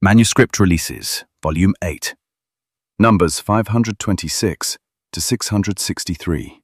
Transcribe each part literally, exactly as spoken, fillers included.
Manuscript Releases, Volume eight. Numbers five hundred twenty-six to six hundred sixty-three.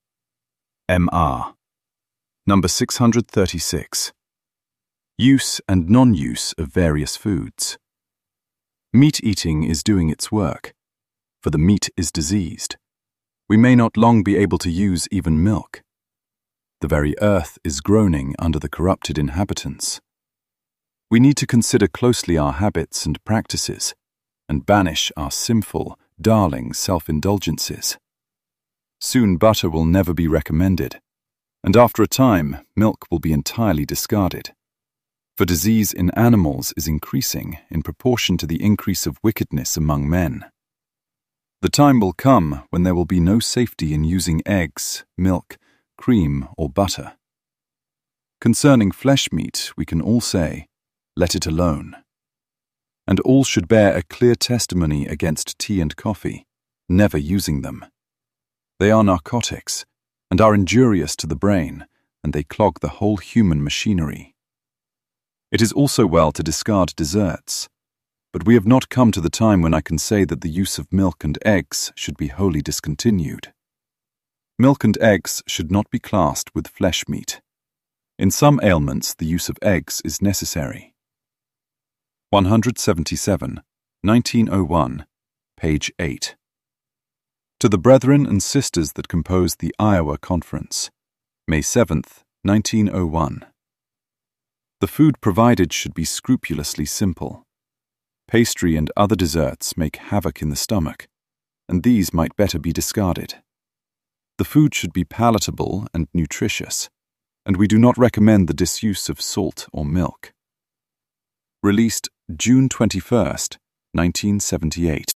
M R. Number six hundred thirty-six. Use and non-use of various foods. Meat eating is doing its work, for the meat is diseased. We may not long be able to use even milk. The very earth is groaning under the corrupted inhabitants. We need to consider closely our habits and practices, and banish our sinful, darling self-indulgences. Soon butter will never be recommended, and after a time milk will be entirely discarded. For disease in animals is increasing in proportion to the increase of wickedness among men. The time will come when there will be no safety in using eggs, milk, cream, or butter. Concerning flesh meat, we can all say, let it alone. And all should bear a clear testimony against tea and coffee, never using them. They are narcotics, and are injurious to the brain, and they clog the whole human machinery. It is also well to discard desserts, but we have not come to the time when I can say that the use of milk and eggs should be wholly discontinued. Milk and eggs should not be classed with flesh meat. In some ailments, the use of eggs is necessary. one hundred seventy-seven, nineteen oh one, page eight. To the brethren and sisters that compose the Iowa Conference, May seventh, nineteen oh one. The food provided should be scrupulously simple. Pastry and other desserts make havoc in the stomach, and these might better be discarded. The food should be palatable and nutritious, and we do not recommend the disuse of salt or milk. Released June twenty-first, nineteen seventy-eight.